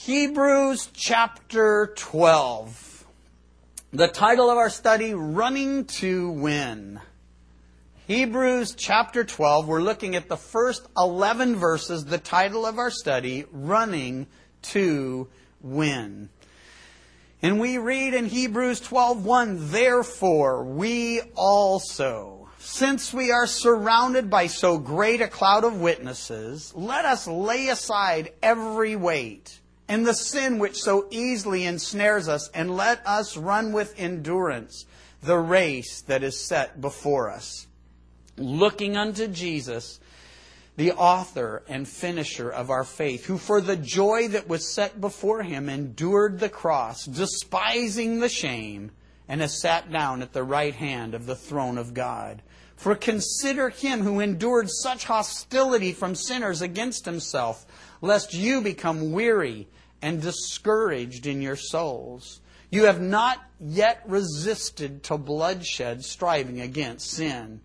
Hebrews chapter 12. The title of our study, Running to Win. Hebrews chapter 12, we're looking at the first 11 verses, the title of our study, Running to Win. And we read in Hebrews 12:1, Therefore we also, since we are surrounded by so great a cloud of witnesses, let us lay aside every weight and the sin which so easily ensnares us, and let us run with endurance the race that is set before us, looking unto Jesus, the author and finisher of our faith, who for the joy that was set before him endured the cross, despising the shame, and has sat down at the right hand of the throne of God. For consider him who endured such hostility from sinners against himself, lest you become weary and discouraged in your souls. You have not yet resisted to bloodshed, striving against sin.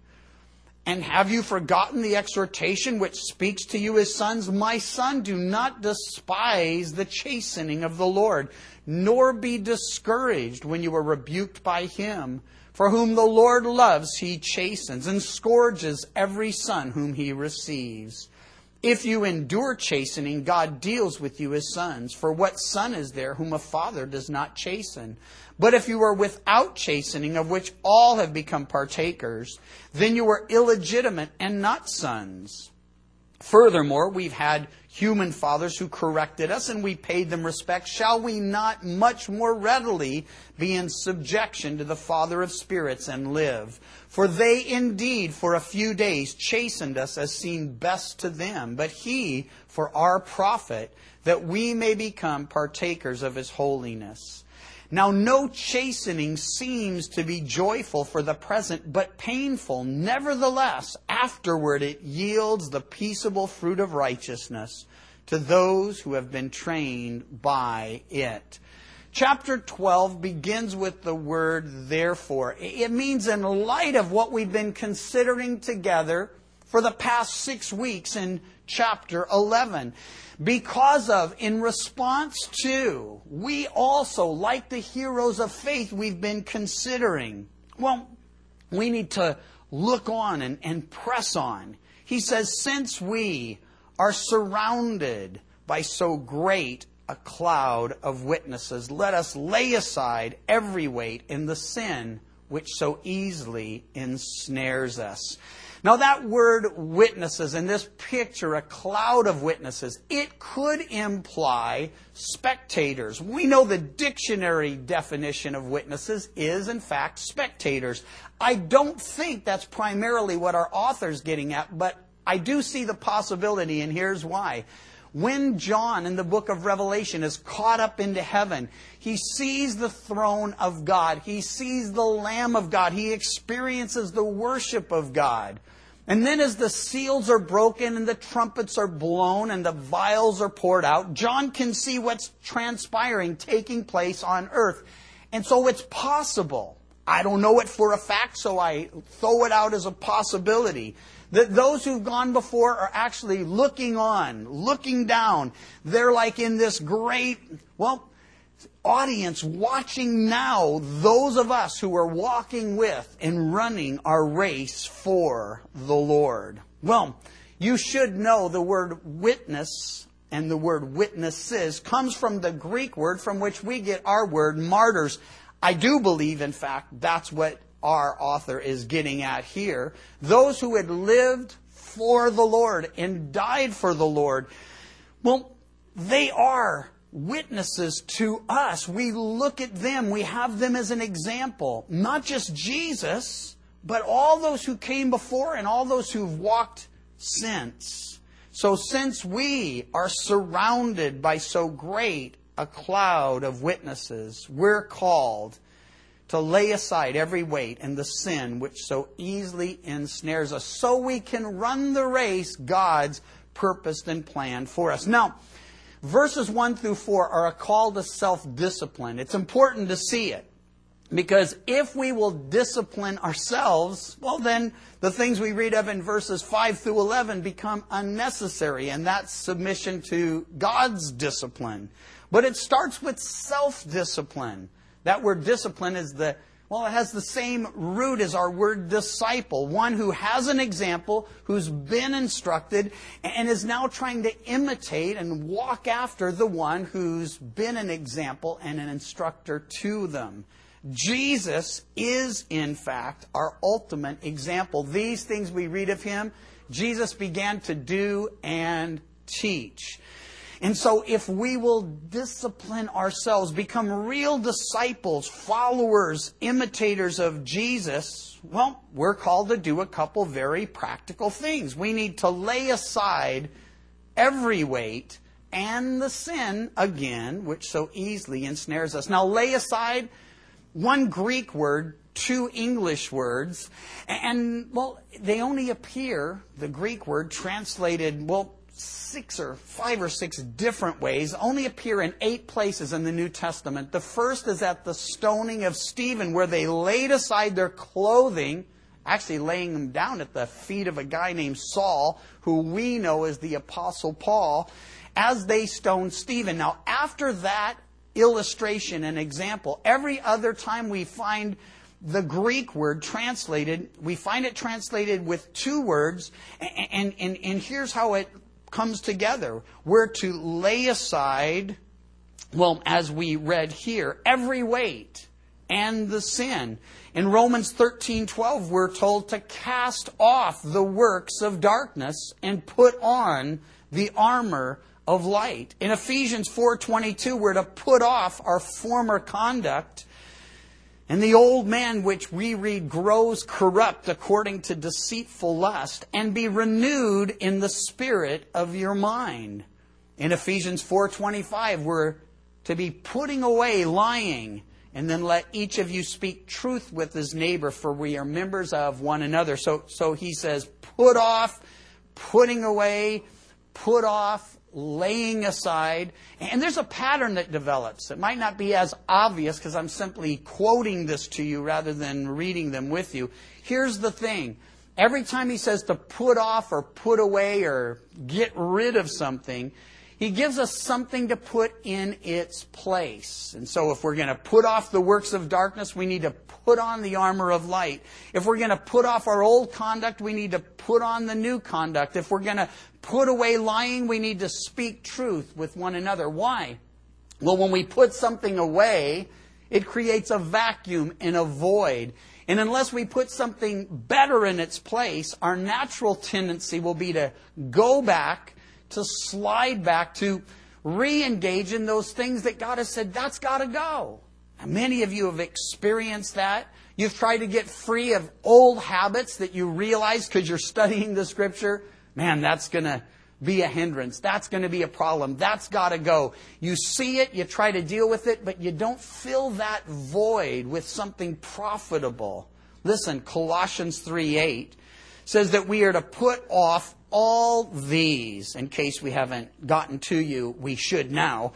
And have you forgotten the exhortation which speaks to you as sons? My son, do not despise the chastening of the Lord, nor be discouraged when you are rebuked by him. For whom the Lord loves, he chastens, and scourges every son whom he receives. If you endure chastening, God deals with you as sons. For what son is there whom a father does not chasten? But if you are without chastening, of which all have become partakers, then you are illegitimate and not sons. Furthermore, we've had human fathers who corrected us, and we paid them respect. Shall we not much more readily be in subjection to the Father of spirits and live? For they indeed for a few days chastened us as seemed best to them, but he for our profit, that we may become partakers of his holiness. Now no chastening seems to be joyful for the present, but painful. Nevertheless, afterward it yields the peaceable fruit of righteousness to those who have been trained by it. Chapter 12 begins with the word therefore. It means in light of what we've been considering together for the past 6 weeks in chapter 11. Because of, in response to, we also, like the heroes of faith we've been considering, well, we need to look on and press on. He says, since we are surrounded by so great a cloud of witnesses, let us lay aside every weight and the sin which so easily ensnares us. Now that word witnesses, in this picture, a cloud of witnesses, it could imply spectators. We know the dictionary definition of witnesses is, in fact, spectators. I don't think that's primarily what our author's getting at, but I do see the possibility, and here's why. When John in the book of Revelation is caught up into heaven, he sees the throne of God. He sees the Lamb of God. He experiences the worship of God. And then as the seals are broken and the trumpets are blown and the vials are poured out, John can see what's transpiring, taking place on earth. And so it's possible. I don't know it for a fact, so I throw it out as a possibility, that those who've gone before are actually looking on, looking down. They're like in this great, audience watching now those of us who are walking with and running our race for the Lord. Well, you should know the word witness and the word witnesses comes from the Greek word from which we get our word martyrs. I do believe, in fact, that's what our author is getting at here. Those who had lived for the Lord and died for the Lord, well, they are witnesses to us. We look at them, we have them as an example. Not just Jesus, but all those who came before and all those who've walked since. So since we are surrounded by so great a cloud of witnesses, we're called to lay aside every weight and the sin which so easily ensnares us, so we can run the race God's purposed and planned for us. Now, verses 1 through 4 are a call to self-discipline. It's important to see it. Because if we will discipline ourselves, well then the things we read of in verses 5 through 11 become unnecessary, and that's submission to God's discipline. But it starts with self-discipline. That word discipline is it has the same root as our word disciple. One who has an example, who's been instructed, and is now trying to imitate and walk after the one who's been an example and an instructor to them. Jesus is, in fact, our ultimate example. These things we read of Him, Jesus began to do and teach. And so if we will discipline ourselves, become real disciples, followers, imitators of Jesus, well, we're called to do a couple very practical things. We need to lay aside every weight and the sin, again, which so easily ensnares us. Now, lay aside, one Greek word, two English words, and, they only appear, the Greek word translated, 5 or 6 different ways, only appear in 8 places in the New Testament. The first is at the stoning of Stephen, where they laid aside their clothing, actually laying them down at the feet of a guy named Saul, who we know as the Apostle Paul, as they stoned Stephen. Now, after that illustration and example, every other time we find the Greek word translated, we find it translated with 2 words, and here's how it comes together. We're to lay aside, as we read here, every weight and the sin. In Romans 13:12, we're told to cast off the works of darkness and put on the armor of light. In Ephesians 4:22, we're to put off our former conduct, and the old man, which we read grows corrupt according to deceitful lust, and be renewed in the spirit of your mind. In Ephesians 4:25, we're to be putting away lying, and then let each of you speak truth with his neighbor, for we are members of one another. So he says, put off, putting away, put off, laying aside. And there's a pattern that develops. It might not be as obvious because I'm simply quoting this to you rather than reading them with you. Here's the thing. Every time he says to put off or put away or get rid of something, he gives us something to put in its place. And so if we're going to put off the works of darkness, we need to put on the armor of light. If we're going to put off our old conduct, we need to put on the new conduct. If we're going to put away lying, we need to speak truth with one another. Why? Well, when we put something away, it creates a vacuum and a void. And unless we put something better in its place, our natural tendency will be to go back, to slide back, to re-engage in those things that God has said, that's got to go. And many of you have experienced that. You've tried to get free of old habits that you realize because you're studying the Scripture. Man, that's going to be a hindrance. That's going to be a problem. That's got to go. You see it, you try to deal with it, but you don't fill that void with something profitable. Listen, Colossians 3:8 says that we are to put off all these. In case we haven't gotten to you, we should now.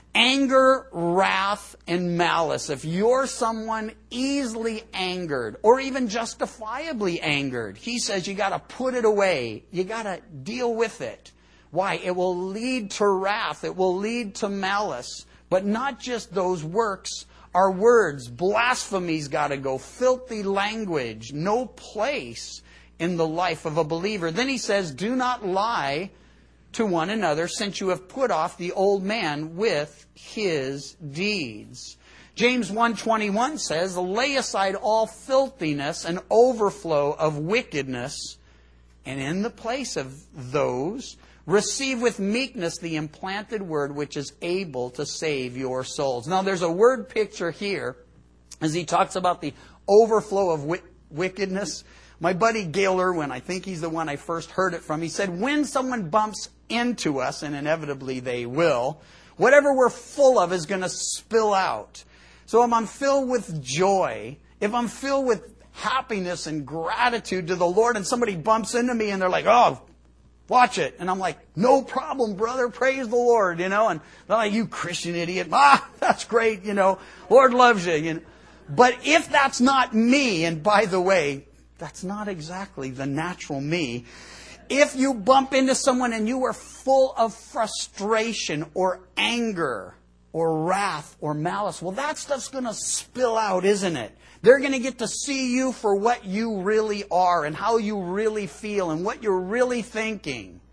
Anger, wrath, and malice. If you're someone easily angered or even justifiably angered, he says you got to put it away. You got to deal with it. Why? It will lead to wrath. It will lead to malice. But not just those works. Our words, blasphemy's got to go. Filthy language. No place in the life of a believer. Then he says, do not lie to one another, since you have put off the old man with his deeds. James 1:21 says, lay aside all filthiness and overflow of wickedness, and in the place of those, receive with meekness the implanted word which is able to save your souls. Now there's a word picture here as he talks about the overflow of wickedness. My buddy Gail Irwin, I think he's the one I first heard it from, he said, when someone bumps into us, and inevitably they will, whatever we're full of is going to spill out. So if I'm filled with joy, if I'm filled with happiness and gratitude to the Lord, and somebody bumps into me and they're like, oh, watch it. And I'm like, no problem, brother, praise the Lord, and they're like, you Christian idiot. That's great, Lord loves you, But if that's not me, and by the way, that's not exactly the natural me, if you bump into someone and you are full of frustration or anger or wrath or malice, well, that stuff's going to spill out, isn't it? They're going to get to see you for what you really are and how you really feel and what you're really thinking.